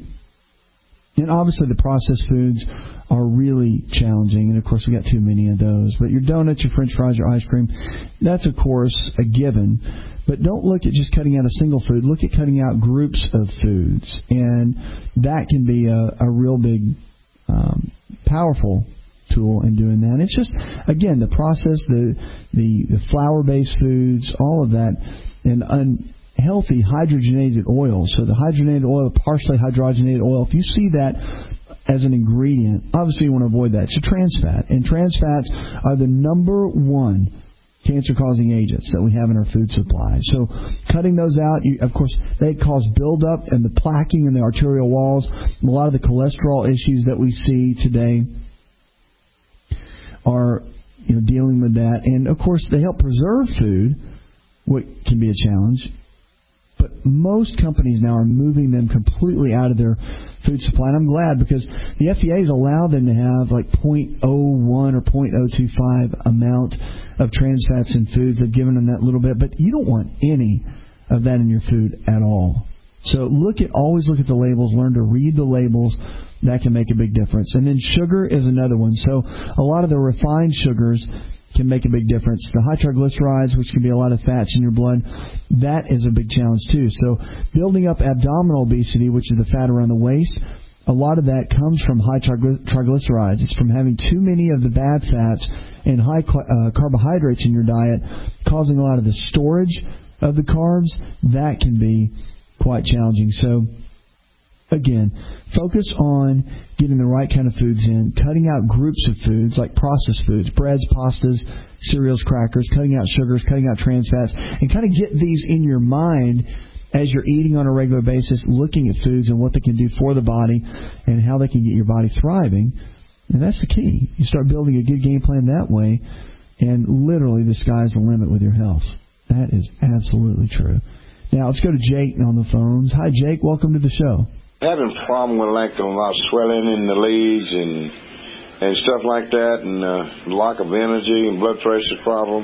Speaker 3: And obviously the processed foods are really challenging. And, of course, we got too many of those. But your donuts, your French fries, your ice cream, that's, of course, a given. But don't look at just cutting out a single food. Look at cutting out groups of foods. And that can be a, a real big Um, powerful tool in doing that. It's just, again, the process, the the, the flour-based foods, all of that, and unhealthy hydrogenated oil. So the hydrogenated oil, partially hydrogenated oil, if you see that as an ingredient, obviously you want to avoid that. It's a trans fat, and trans fats are the number one cancer-causing agents that we have in our food supply. So cutting those out, you, of course, they cause buildup and the plaquing in the arterial walls. A lot of the cholesterol issues that we see today are, you know, dealing with that. And, of course, they help preserve food, what can be a challenge. But most companies now are moving them completely out of their food supply. And I'm glad, because the F D A has allowed them to have like zero point zero one or zero point zero two five amount of trans fats in foods. They've given them that little bit. But you don't want any of that in your food at all. So look at, always look at the labels. Learn to read the labels. That can make a big difference. And then sugar is another one. So a lot of the refined sugars can make a big difference. The high triglycerides, which can be a lot of fats in your blood, that is a big challenge too. So building up abdominal obesity, which is the fat around the waist, a lot of that comes from high trigly- triglycerides. It's from having too many of the bad fats and high uh, carbohydrates in your diet, causing a lot of the storage of the carbs. That can be quite challenging. So again, focus on getting the right kind of foods in, cutting out groups of foods like processed foods, breads, pastas, cereals, crackers, cutting out sugars, cutting out trans fats, and kind of get these in your mind as you're eating on a regular basis, looking at foods and what they can do for the body and how they can get your body thriving. And that's the key. You start building a good game plan that way, and literally the sky's the limit with your health. That is absolutely true. Now, let's go to Jake on the phones. Hi, Jake. Welcome to the show.
Speaker 21: Having a problem with like a lot of swelling in the legs and and stuff like that, and uh, lack of energy and blood pressure problem.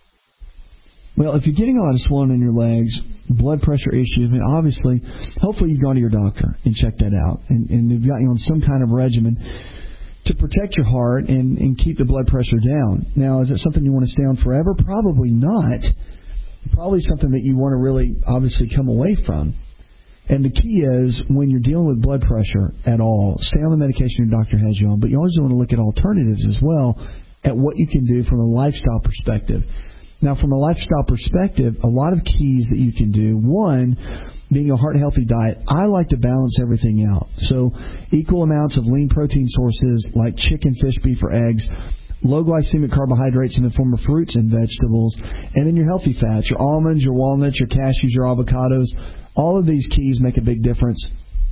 Speaker 3: Well, if you're getting a lot of swelling in your legs, blood pressure issues, I mean, obviously, hopefully you've gone to your doctor and checked that out, and, and they've got you on some kind of regimen to protect your heart and, and keep the blood pressure down. Now, is it something you want to stay on forever? Probably not. Probably something that you want to really, obviously, come away from. And the key is, when you're dealing with blood pressure at all, stay on the medication your doctor has you on, but you always want to look at alternatives as well, at what you can do from a lifestyle perspective. Now, from a lifestyle perspective, a lot of keys that you can do. One, being a heart-healthy diet, I like to balance everything out. So equal amounts of lean protein sources like chicken, fish, beef, or eggs, low glycemic carbohydrates in the form of fruits and vegetables, and then your healthy fats, your almonds, your walnuts, your cashews, your avocados. All of these keys make a big difference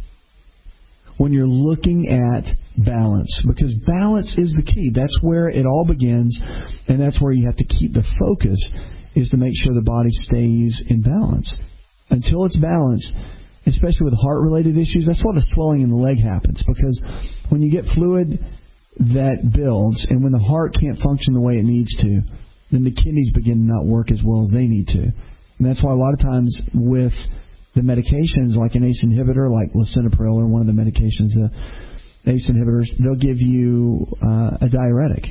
Speaker 3: when you're looking at balance, because balance is the key. That's where it all begins, and that's where you have to keep the focus, is to make sure the body stays in balance. Until it's balanced, especially with heart-related issues, that's why the swelling in the leg happens, because when you get fluid that builds, and when the heart can't function the way it needs to, then the kidneys begin to not work as well as they need to. And that's why a lot of times with the medications like an A C E inhibitor, like lisinopril or one of the medications, the A C E inhibitors, they'll give you uh, a diuretic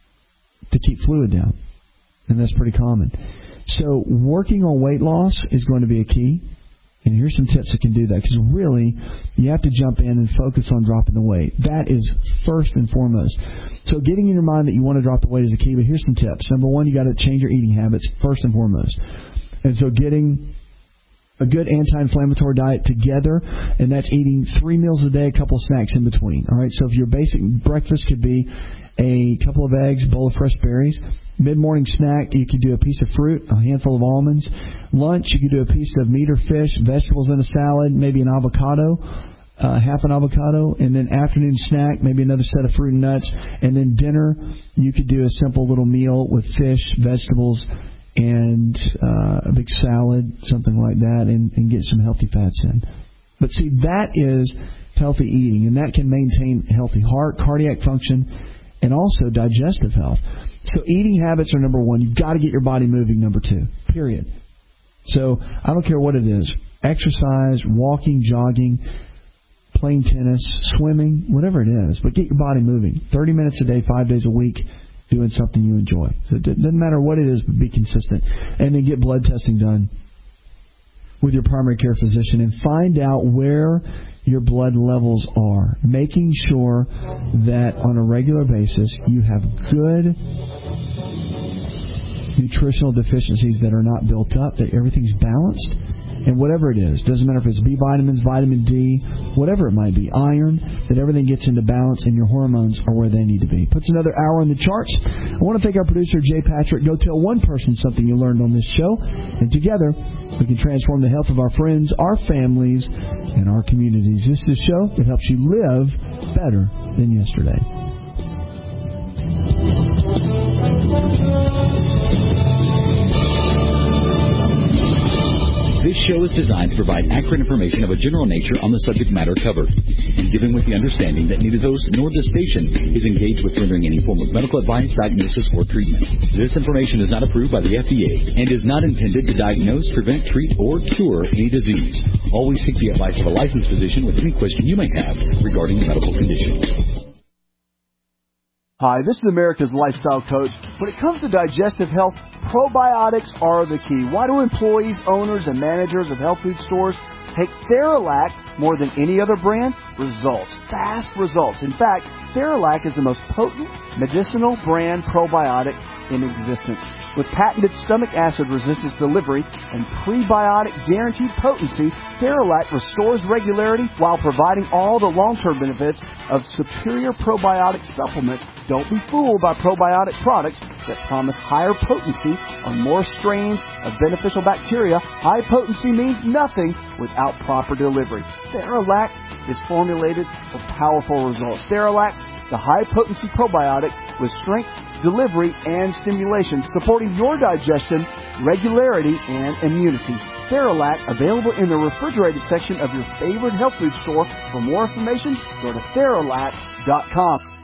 Speaker 3: to keep fluid down. And that's pretty common. So working on weight loss is going to be a key. And here's some tips that can do that, because really you have to jump in and focus on dropping the weight. That is first and foremost. So getting in your mind that you want to drop the weight is a key, but here's some tips. Number one, you got to change your eating habits first and foremost. And so getting a good anti-inflammatory diet together, and that's eating three meals a day, a couple of snacks in between. All right, so if your basic breakfast could be a couple of eggs, bowl of fresh berries. Mid-morning snack, you could do a piece of fruit, a handful of almonds. Lunch, you could do a piece of meat or fish, vegetables in a salad, maybe an avocado, uh, half an avocado. And then afternoon snack, maybe another set of fruit and nuts. And then dinner, you could do a simple little meal with fish, vegetables, and uh, a big salad, something like that, and, and get some healthy fats in. But see, that is healthy eating, and that can maintain healthy heart, cardiac function, and also digestive health. So eating habits are number one. You've got to get your body moving, number two, period. So I don't care what it is, exercise, walking, jogging, playing tennis, swimming, whatever it is, but get your body moving. thirty minutes a day, five days a week, doing something you enjoy. So it doesn't matter what it is, but be consistent. And then get blood testing done with your primary care physician and find out where your blood levels are, making sure that on a regular basis you have good nutritional deficiencies that are not built up, that everything's balanced. And whatever it is, doesn't matter if it's B vitamins, vitamin D, whatever it might be, iron, that everything gets into balance and your hormones are where they need to be. Puts another hour on the charts. I want to thank our producer, Jay Patrick. Go tell one person something you learned on this show. And together, we can transform the health of our friends, our families, and our communities. This is a show that helps you live better than yesterday.
Speaker 5: This show is designed to provide accurate information of a general nature on the subject matter covered, and given with the understanding that neither host nor the station is engaged with rendering any form of medical advice, diagnosis, or treatment. This information is not approved by the F D A and is not intended to diagnose, prevent, treat, or cure any disease. Always seek the advice of a licensed physician with any question you may have regarding medical conditions.
Speaker 3: Hi, this is America's Lifestyle Coach. When it comes to digestive health, probiotics are the key. Why do employees, owners, and managers of health food stores take Theralac more than any other brand? Results. Fast results. In fact, Theralac is the most potent medicinal brand probiotic in existence. With patented stomach acid resistance delivery and prebiotic guaranteed potency, Theralac restores regularity while providing all the long-term benefits of superior probiotic supplements. Don't be fooled by probiotic products that promise higher potency on more strains of beneficial bacteria. High potency means nothing without proper delivery. Theralac is formulated for powerful results. Theralac, the high-potency probiotic with strength, delivery, and stimulation, supporting your digestion, regularity, and immunity. Theralac, available in the refrigerated section of your favorite health food store. For more information, go to Theralac dot com.